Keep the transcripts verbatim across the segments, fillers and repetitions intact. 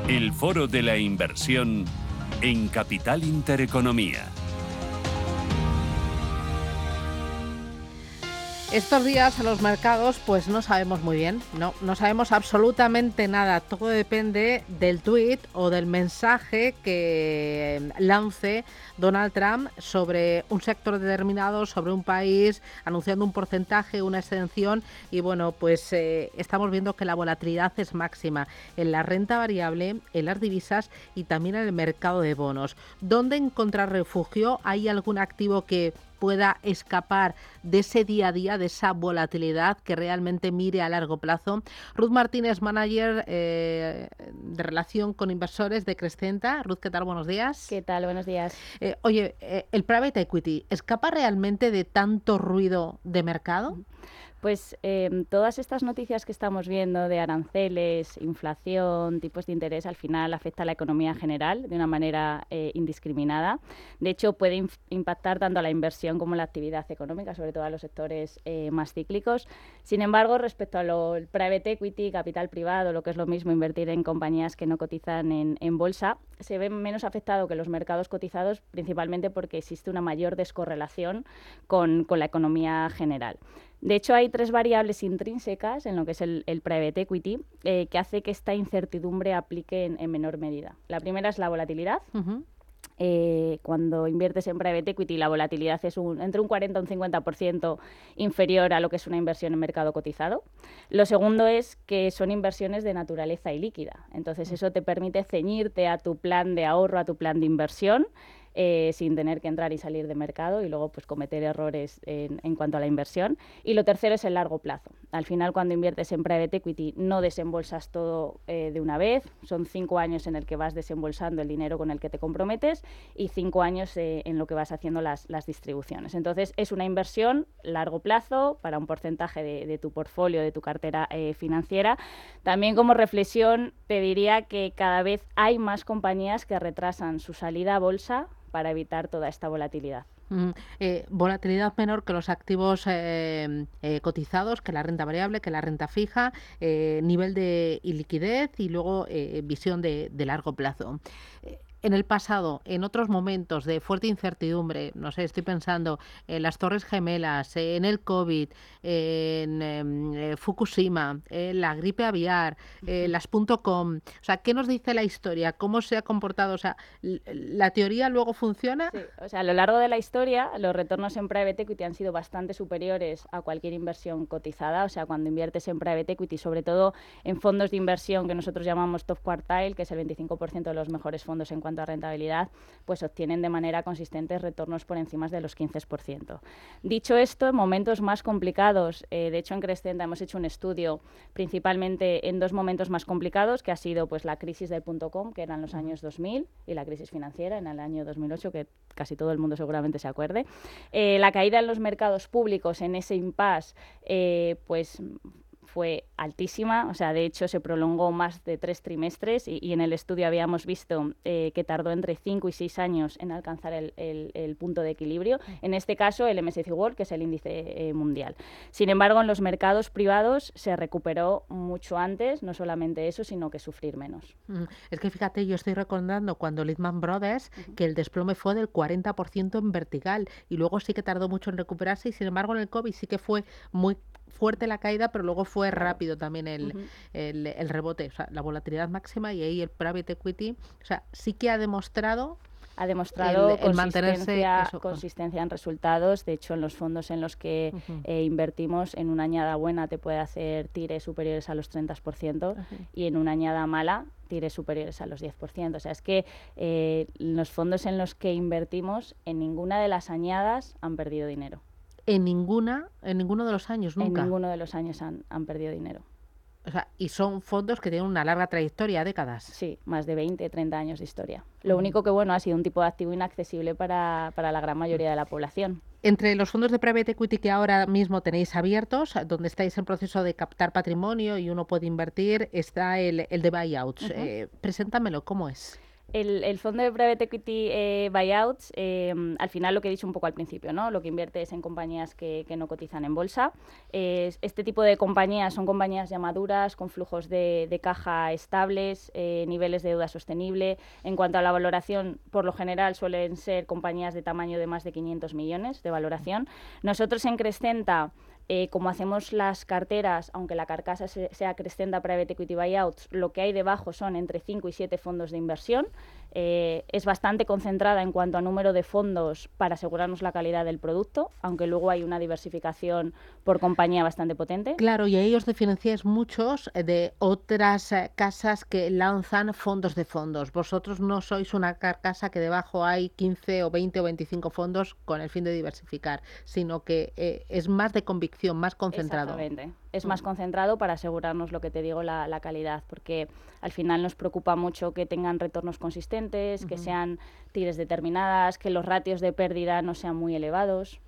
El Foro de la Inversión en Capital Intereconomía. Estos días a los mercados pues no sabemos muy bien, no, no sabemos absolutamente nada. Todo depende del tuit o del mensaje que lance Donald Trump sobre un sector determinado, sobre un país, anunciando un porcentaje, una extensión y bueno, pues eh, estamos viendo que la volatilidad es máxima en la renta variable, en las divisas y también en el mercado de bonos. ¿Dónde encontrar refugio? ¿Hay algún activo que pueda escapar de ese día a día, de esa volatilidad, que realmente mire a largo plazo? Ruth Martínez, manager eh, de relación con inversores de Crescenta. Ruth, ¿qué tal? Buenos días. ¿Qué tal? Buenos días. Eh, oye, eh, ¿el private equity escapa realmente de tanto ruido de mercado? Pues eh, todas estas noticias que estamos viendo de aranceles, inflación, tipos de interés, al final afecta a la economía general de una manera eh, indiscriminada. De hecho, puede inf- impactar tanto a la inversión como a la actividad económica, sobre todo a los sectores eh, más cíclicos. Sin embargo, respecto a lo el private equity, capital privado, lo que es lo mismo invertir en compañías que no cotizan en, en bolsa, se ve menos afectado que los mercados cotizados, principalmente porque existe una mayor descorrelación con, con la economía general. De hecho, hay tres variables intrínsecas en lo que es el, el private equity eh, que hace que esta incertidumbre aplique en, en menor medida. La primera es la volatilidad. Uh-huh. Eh, cuando inviertes en private equity, la volatilidad es un, entre un cuarenta y un cincuenta por ciento inferior a lo que es una inversión en mercado cotizado. Lo segundo es que son inversiones de naturaleza ilíquida. Entonces, eso te permite ceñirte a tu plan de ahorro, a tu plan de inversión, Eh, sin tener que entrar y salir de mercado y luego pues cometer errores en, en cuanto a la inversión. Y lo tercero es el largo plazo. Al final, cuando inviertes en private equity, no desembolsas todo eh, de una vez. Son cinco años en el que vas desembolsando el dinero con el que te comprometes y cinco años eh, en lo que vas haciendo las, las distribuciones. Entonces, es una inversión largo plazo para un porcentaje de, de tu portfolio, de tu cartera eh, financiera. También, como reflexión, te diría que cada vez hay más compañías que retrasan su salida a bolsa para evitar toda esta volatilidad. Mm, eh, volatilidad menor que los activos eh, eh, cotizados, que la renta variable, que la renta fija, eh, nivel de liquidez y luego eh, visión de, de largo plazo. Eh, En el pasado, en otros momentos de fuerte incertidumbre, no sé, estoy pensando en las Torres Gemelas, en el COVID, en, en, en Fukushima, en la gripe aviar, en las punto com. O sea, ¿qué nos dice la historia? ¿Cómo se ha comportado? O sea, ¿la teoría luego funciona? Sí, o sea, a lo largo de la historia, los retornos en private equity han sido bastante superiores a cualquier inversión cotizada. O sea, cuando inviertes en private equity, sobre todo en fondos de inversión que nosotros llamamos top quartile, que es el veinticinco por ciento de los mejores fondos en cuanto a rentabilidad, pues obtienen de manera consistente retornos por encima de los quince por ciento. Dicho esto, en momentos más complicados, eh, de hecho en Crescenta hemos hecho un estudio principalmente en dos momentos más complicados, que ha sido pues la crisis del punto com, que eran los años dos mil, y la crisis financiera en el año dos mil ocho, que casi todo el mundo seguramente se acuerde. Eh, la caída en los mercados públicos en ese impasse, eh, pues fue altísima, o sea, de hecho se prolongó más de tres trimestres y, y en el estudio habíamos visto eh, que tardó entre cinco y seis años en alcanzar el, el, el punto de equilibrio. En este caso, el M S C I World, que es el índice eh, mundial. Sin embargo, en los mercados privados se recuperó mucho antes, no solamente eso, sino que sufrir menos. Mm, es que fíjate, yo estoy recordando cuando Lehman Brothers, uh-huh. que el desplome fue del cuarenta por ciento en vertical y luego sí que tardó mucho en recuperarse y sin embargo en el COVID sí que fue muy fuerte la caída, pero luego fue rápido también el, uh-huh. el, el rebote, o sea, la volatilidad máxima, y ahí el private equity, o sea, sí que ha demostrado ha demostrado el, el consistencia, eso, consistencia en resultados. De hecho, en los fondos en los que uh-huh. eh, invertimos, en una añada buena te puede hacer tires superiores a los treinta por ciento uh-huh. y en una añada mala tires superiores a los diez por ciento. O sea, es que eh, los fondos en los que invertimos, en ninguna de las añadas han perdido dinero. En ninguna, en ninguno de los años, nunca. En ninguno de los años han, han perdido dinero. O sea, y son fondos que tienen una larga trayectoria, décadas. Sí, más de veinte, treinta años de historia. Lo mm. único que, bueno, ha sido un tipo de activo inaccesible para, para la gran mayoría de la población. Entre los fondos de private equity que ahora mismo tenéis abiertos, donde estáis en proceso de captar patrimonio y uno puede invertir, está el, el de buyouts. Uh-huh. Eh, preséntamelo, ¿cómo es? El, el fondo de Private Equity eh, Buyouts, eh, al final lo que he dicho un poco al principio, ¿no? Lo que invierte es en compañías que, que no cotizan en bolsa. Eh, este tipo de compañías son compañías ya maduras, con flujos de, de caja estables, eh, niveles de deuda sostenible. En cuanto a la valoración, por lo general suelen ser compañías de tamaño de más de quinientos millones de valoración. Nosotros en Crescenta, Eh, como hacemos las carteras, aunque la carcasa se, sea Crescenta Private Equity Buyouts, lo que hay debajo son entre cinco y siete fondos de inversión. Eh, es bastante concentrada en cuanto a número de fondos para asegurarnos la calidad del producto, aunque luego hay una diversificación por compañía bastante potente. Claro, y ahí os diferenciáis muchos de otras eh, casas que lanzan fondos de fondos. Vosotros no sois una carcasa que debajo hay quince o veinte o veinticinco fondos con el fin de diversificar, sino que eh, es más de convicción, más concentrado. Exactamente. Es más concentrado para asegurarnos, lo que te digo, la, la calidad, porque al final nos preocupa mucho que tengan retornos consistentes, uh-huh. que sean tires determinadas, que los ratios de pérdida no sean muy elevados.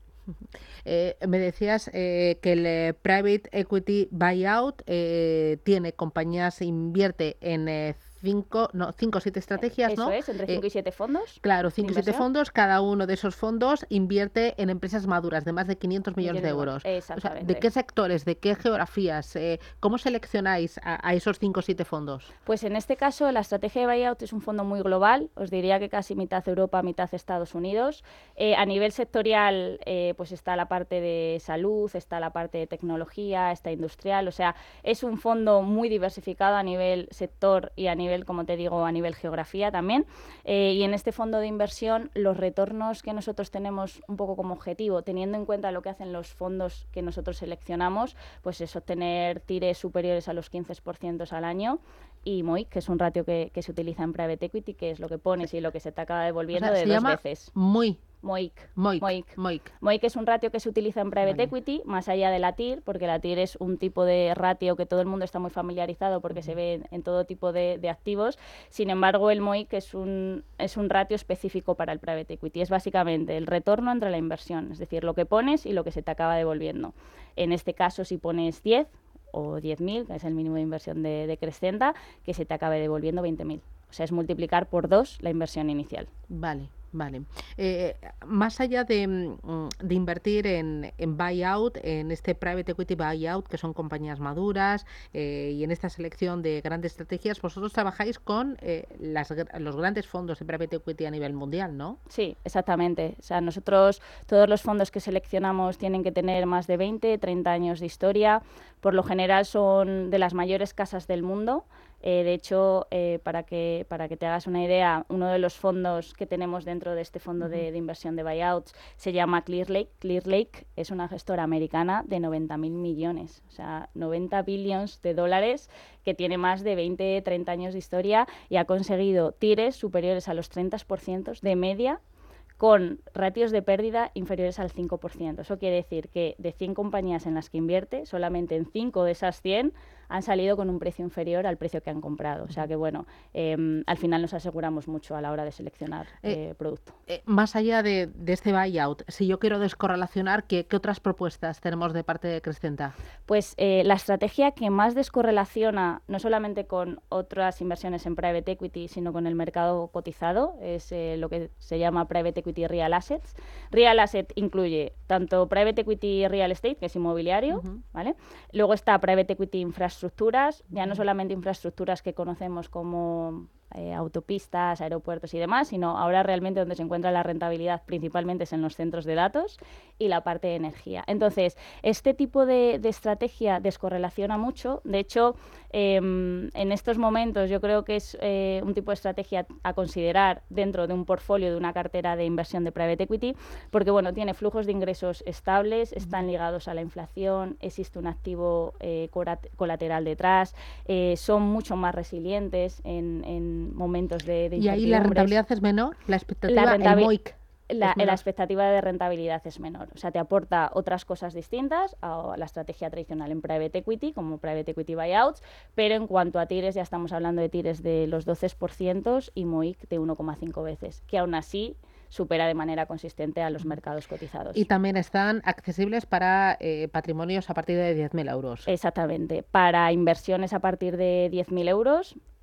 Eh, me decías eh, que el eh, Private Equity Buyout eh, tiene compañías, invierte en eh, cinco, no, cinco o siete estrategias, Eso ¿no? es, entre cinco eh, y siete fondos. Claro, cinco y siete fondos, cada uno de esos fondos invierte en empresas maduras de más de quinientos millones de euros. Exactamente. O sea, ¿de qué sectores, de qué geografías? Eh, ¿Cómo seleccionáis a, a esos cinco o siete fondos? Pues en este caso la estrategia de buyout es un fondo muy global, os diría que casi mitad Europa, mitad Estados Unidos. Eh, a nivel sectorial eh, pues está la parte de salud, está la parte de tecnología, está industrial, o sea, es un fondo muy diversificado a nivel sector y a nivel, como te digo, a nivel geografía también. Eh, y en este fondo de inversión, los retornos que nosotros tenemos un poco como objetivo, teniendo en cuenta lo que hacen los fondos que nosotros seleccionamos, pues es obtener tires superiores a los quince por ciento al año. Y M O I C, que es un ratio que, que se utiliza en Private Equity, que es lo que pones y lo que se te acaba devolviendo, o sea, de se dos llama veces. Muy. M O I C. M O I C. M O I C. M O I C. M O I C es un ratio que se utiliza en Private vale. Equity, más allá de la T I R, porque la T I R es un tipo de ratio que todo el mundo está muy familiarizado porque uh-huh. se ve en, en todo tipo de, de activos. Sin embargo, el M O I C es un, es un ratio específico para el Private Equity. Es básicamente el retorno entre la inversión, es decir, lo que pones y lo que se te acaba devolviendo. En este caso, si pones diez o diez mil, que es el mínimo de inversión de, de Crescenta, que se te acabe devolviendo veinte mil. O sea, es multiplicar por dos la inversión inicial. Vale. Vale. Eh, más allá de, de invertir en, en buyout, en este private equity buyout, que son compañías maduras, eh, y en esta selección de grandes estrategias, vosotros trabajáis con eh, las, los grandes fondos de private equity a nivel mundial, ¿no? Sí, exactamente. O sea, nosotros, todos los fondos que seleccionamos tienen que tener más de veinte, treinta años de historia. Por lo general son de las mayores casas del mundo. Eh, de hecho, eh, para que para que te hagas una idea, uno de los fondos que tenemos dentro de este fondo uh-huh. de, de inversión de buyouts se llama Clearlake. Clearlake es una gestora americana de noventa mil millones, o sea, noventa billones de dólares, que tiene más de veinte, treinta años de historia y ha conseguido tires superiores a los treinta por ciento de media, con ratios de pérdida inferiores al cinco por ciento. Eso quiere decir que de cien compañías en las que invierte, solamente en cinco de esas cien han salido con un precio inferior al precio que han comprado. O sea que, bueno, eh, al final nos aseguramos mucho a la hora de seleccionar eh, eh, producto. Eh, más allá de, de este buyout, si yo quiero descorrelacionar, ¿qué, qué otras propuestas tenemos de parte de Crescenta? Pues eh, la estrategia que más descorrelaciona, no solamente con otras inversiones en Private Equity, sino con el mercado cotizado, es eh, lo que se llama Private Equity Real Assets. Real Asset incluye tanto Private Equity Real Estate, que es inmobiliario, uh-huh. ¿vale? Luego está Private Equity Infrastructure, Infraestructuras, ya no solamente infraestructuras que conocemos como eh, autopistas, aeropuertos y demás, sino ahora realmente donde se encuentra la rentabilidad principalmente es en los centros de datos y la parte de energía. Entonces, este tipo de, de estrategia descorrelaciona mucho. De hecho, eh, en estos momentos yo creo que es eh, un tipo de estrategia a considerar dentro de un portfolio de una cartera de inversión de Private Equity, porque bueno, tiene flujos de ingresos estables, están ligados a la inflación, existe un activo eh, colateral detrás, eh, son mucho más resilientes en, en momentos de, de ¿Y ahí la rentabilidad es menor? La expectativa, la rentabil- el M O I C. La, la expectativa de rentabilidad es menor, o sea, te aporta otras cosas distintas a la estrategia tradicional en Private Equity, como Private Equity Buyouts, pero en cuanto a tires, ya estamos hablando de tires de los doce por ciento y M O I C de uno coma cinco veces, que aún así supera de manera consistente a los mercados cotizados. Y también están accesibles para eh, patrimonios a partir de diez mil euros. Exactamente, para inversiones a partir de diez mil euros,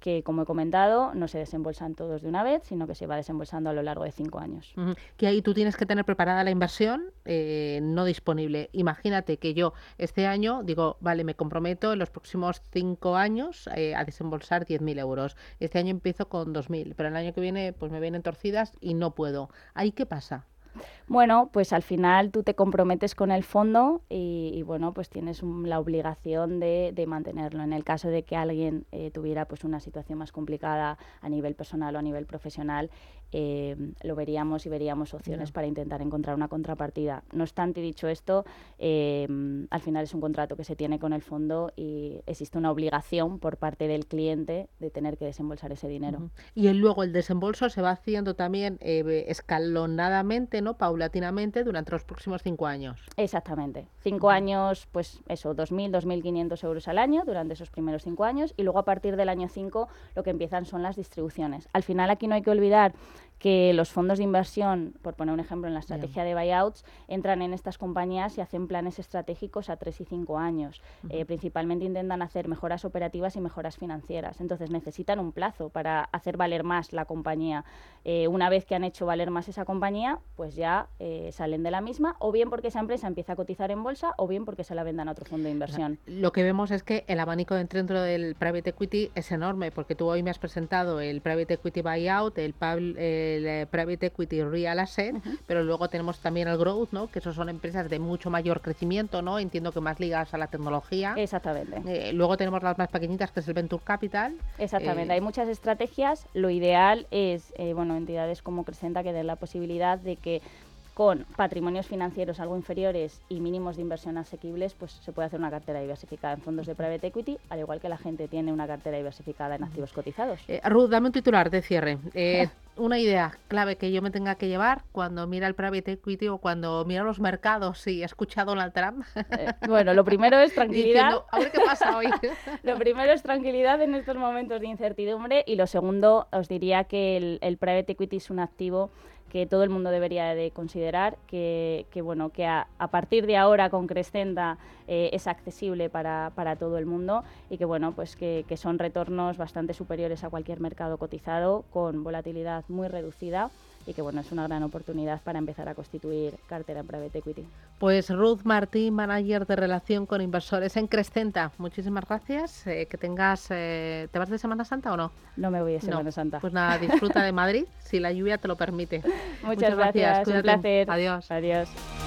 que, como he comentado, no se desembolsan todos de una vez, sino que se va desembolsando a lo largo de cinco años. Uh-huh. Que ahí tú tienes que tener preparada la inversión eh, no disponible. Imagínate que yo este año digo, vale, me comprometo en los próximos cinco años eh, a desembolsar diez mil euros. Este año empiezo con dos mil, pero el año que viene pues me vienen torcidas y no puedo. ¿Ahí qué pasa? Bueno, pues al final tú te comprometes con el fondo y, y bueno, pues tienes un, la obligación de, de mantenerlo. En el caso de que alguien eh, tuviera pues una situación más complicada a nivel personal o a nivel profesional, eh, lo veríamos y veríamos opciones yeah. para intentar encontrar una contrapartida. No obstante, dicho esto, eh, al final es un contrato que se tiene con el fondo y existe una obligación por parte del cliente de tener que desembolsar ese dinero. Uh-huh. Y el, luego el desembolso se va haciendo también eh, escalonadamente, ¿no? Paulatinamente durante los próximos cinco años. Exactamente. Cinco uh-huh. años, pues eso, dos mil, dos mil quinientos euros al año durante esos primeros cinco años y luego a partir del año cinco lo que empiezan son las distribuciones. Al final aquí no hay que olvidar que los fondos de inversión, por poner un ejemplo en la estrategia yeah. de buyouts, entran en estas compañías y hacen planes estratégicos a tres y cinco años. Uh-huh. Eh, principalmente intentan hacer mejoras operativas y mejoras financieras. Entonces necesitan un plazo para hacer valer más la compañía. Eh, una vez que han hecho valer más esa compañía, pues ya eh, salen de la misma, o bien porque esa empresa empieza a cotizar en bolsa, o bien porque se la vendan a otro fondo de inversión. Lo que vemos es que el abanico dentro del private equity es enorme, porque tú hoy me has presentado el private equity buyout, el, el, el private equity real asset, uh-huh. pero luego tenemos también el growth, ¿no? Que esos son empresas de mucho mayor crecimiento, ¿no? Entiendo que más ligadas a la tecnología. Exactamente. Eh, luego tenemos las más pequeñitas, que es el venture capital. Exactamente. Eh, Hay muchas estrategias. Lo ideal es, eh, bueno, entidades como Crescenta que den la posibilidad de que con patrimonios financieros algo inferiores y mínimos de inversión asequibles, pues se puede hacer una cartera diversificada en fondos de private equity, al igual que la gente tiene una cartera diversificada en activos cotizados. Eh, Ruth, dame un titular de cierre. Eh, una idea clave que yo me tenga que llevar cuando mira el private equity o cuando mira los mercados y he escuchado Donald Trump. Eh, bueno, lo primero es tranquilidad. Diciendo, a ver qué pasa hoy. Lo primero es tranquilidad en estos momentos de incertidumbre y lo segundo, os diría que el, el private equity es un activo que todo el mundo debería de considerar, que, que bueno, que a, a partir de ahora con Crescenta eh, es accesible para, para todo el mundo y que bueno, pues que, que son retornos bastante superiores a cualquier mercado cotizado, con volatilidad muy reducida y que bueno, es una gran oportunidad para empezar a constituir cartera en private equity. Pues Ruth Martín, manager de relación con inversores en Crescenta, muchísimas gracias. Eh, que tengas, eh, ¿te vas de Semana Santa o no? No me voy de Semana no. Santa. Pues nada, disfruta de Madrid, si la lluvia te lo permite. Muchas, Muchas gracias, gracias. Un placer. Adiós. Adiós.